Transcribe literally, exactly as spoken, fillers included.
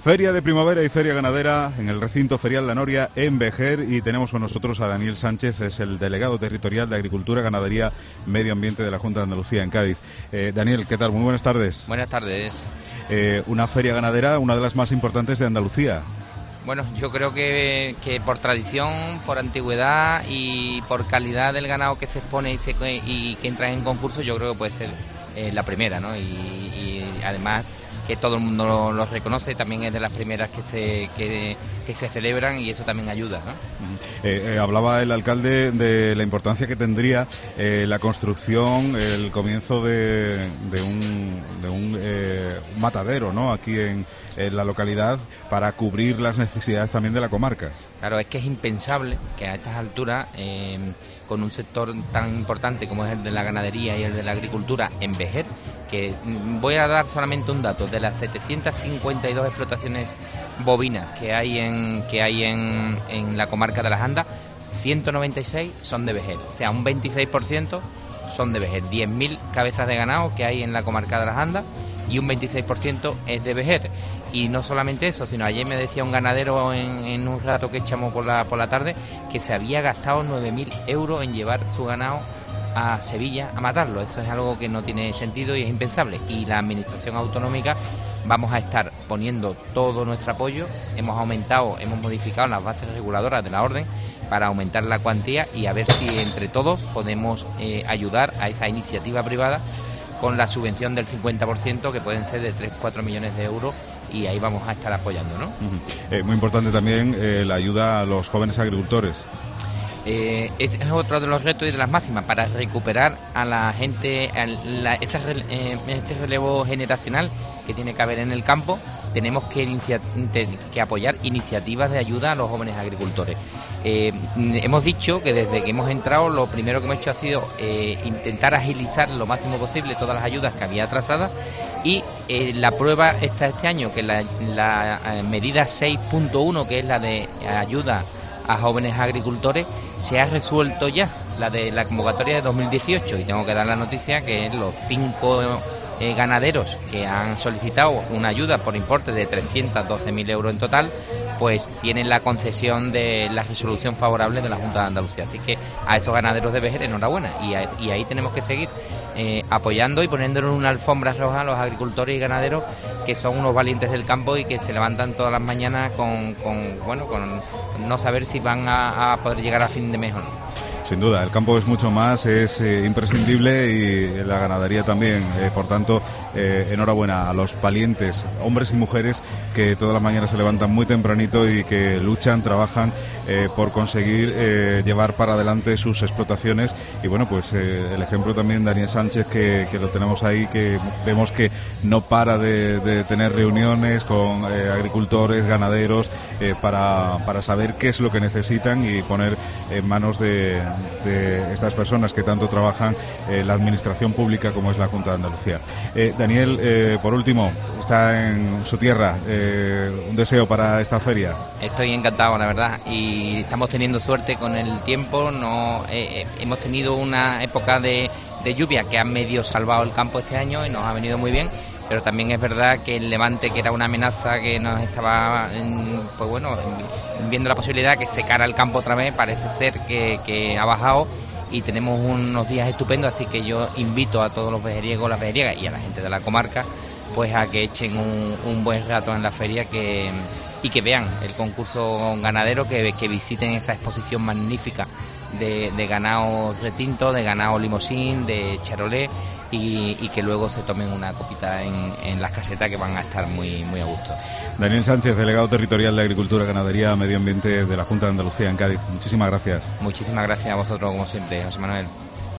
Feria de primavera y feria ganadera en el recinto ferial La Noria en Vejer, y tenemos con nosotros a Daniel Sánchez, es el delegado territorial de Agricultura, Ganadería, Medio Ambiente de la Junta de Andalucía en Cádiz. Eh, Daniel, ¿qué tal? Muy buenas tardes. Buenas tardes. Eh, una feria ganadera, una de las más importantes de Andalucía. Bueno, yo creo que, que por tradición, por antigüedad y por calidad del ganado que se expone y, se, y que entra en concurso, yo creo que puede ser eh, la primera, ¿no? Y, y además que todo el mundo lo, lo reconoce, también es de las primeras que se que, que se celebran, y eso también ayuda, ¿no? Eh, eh, hablaba el alcalde de la importancia que tendría eh, la construcción, el comienzo de, de un, de un eh, matadero, ¿no?, aquí en, en la localidad, para cubrir las necesidades también de la comarca. Claro, es que es impensable que a estas alturas, eh, con un sector tan importante como es el de la ganadería y el de la agricultura en Vejer, que voy a dar solamente un dato: de las setecientas cincuenta y dos explotaciones bovinas que hay en que hay en, en la comarca de las Andas, ciento noventa y seis son de Vejer, o sea, un veintiséis por ciento son de Vejer. diez mil cabezas de ganado que hay en la comarca de las Andas y un veintiséis por ciento es de Vejer. Y no solamente eso, sino ayer me decía un ganadero en, en un rato que echamos por la, por la tarde, que se había gastado nueve mil euros en llevar su ganado a Sevilla a matarlo. Eso es algo que no tiene sentido y es impensable. Y la administración autonómica vamos a estar poniendo todo nuestro apoyo. Hemos aumentado, hemos modificado las bases reguladoras de la orden para aumentar la cuantía y a ver si entre todos podemos eh, ayudar a esa iniciativa privada con la subvención del cincuenta por ciento, que pueden ser de tres a cuatro millones de euros, y ahí vamos a estar apoyando, ¿no? Uh-huh. Eh, muy importante también eh, la ayuda a los jóvenes agricultores. Eh, ese es otro de los retos y de las máximas, para recuperar a la gente, a la, ese, eh, ese relevo generacional que tiene que haber en el campo. Tenemos que, inicia, que apoyar iniciativas de ayuda a los jóvenes agricultores. Eh, hemos dicho que desde que hemos entrado, lo primero que hemos hecho ha sido eh, intentar agilizar lo máximo posible todas las ayudas que había atrasadas, y eh, la prueba está este año, que la, la eh, medida seis punto uno, que es la de ayuda a jóvenes agricultores, se ha resuelto ya, la de la convocatoria de dos mil dieciocho, y tengo que dar la noticia que los cinco eh, ganaderos que han solicitado una ayuda por importe de trescientos doce mil euros en total, pues tienen la concesión de la resolución favorable de la Junta de Andalucía. Así que a esos ganaderos de Vejer, enhorabuena, y, a, y ahí tenemos que seguir eh, apoyando y poniéndonos una alfombra roja a los agricultores y ganaderos, que son unos valientes del campo y que se levantan todas las mañanas con, con bueno, con no saber si van a, a poder llegar a fin de mes o no. Sin duda, el campo es mucho más, es eh, imprescindible, y la ganadería también. Eh, por tanto, eh, enhorabuena a los valientes hombres y mujeres que todas las mañanas se levantan muy tempranito y que luchan, trabajan eh, por conseguir eh, llevar para adelante sus explotaciones. Y bueno, pues eh, el ejemplo también Daniel Sánchez, que, que lo tenemos ahí, que vemos que no para de, de tener reuniones con eh, agricultores, ganaderos, eh, para, para saber qué es lo que necesitan y poner en manos de de estas personas que tanto trabajan en eh, la administración pública como es la Junta de Andalucía. Eh, Daniel, eh, por último, está en su tierra, eh, un deseo para esta feria. Estoy encantado, la verdad, y estamos teniendo suerte con el tiempo. No eh, eh, hemos tenido una época de, de lluvia que ha medio salvado el campo este año y nos ha venido muy bien. Pero también es verdad que el levante, que era una amenaza que nos estaba, pues bueno, viendo la posibilidad que secara el campo otra vez, parece ser que, que ha bajado y tenemos unos días estupendos. Así que yo invito a todos los vejeriegos, las vejeriegas y a la gente de la comarca, pues a que echen un, un buen rato en la feria, que y que vean el concurso ganadero, que, que visiten esa exposición magnífica de, de ganado retinto, de ganado limosín, de charolé, y, y que luego se tomen una copita en, en las casetas, que van a estar muy, muy a gusto. Daniel Sánchez, delegado territorial de Agricultura, Ganadería, Medio Ambiente de la Junta de Andalucía en Cádiz. Muchísimas gracias. Muchísimas gracias a vosotros, como siempre, José Manuel.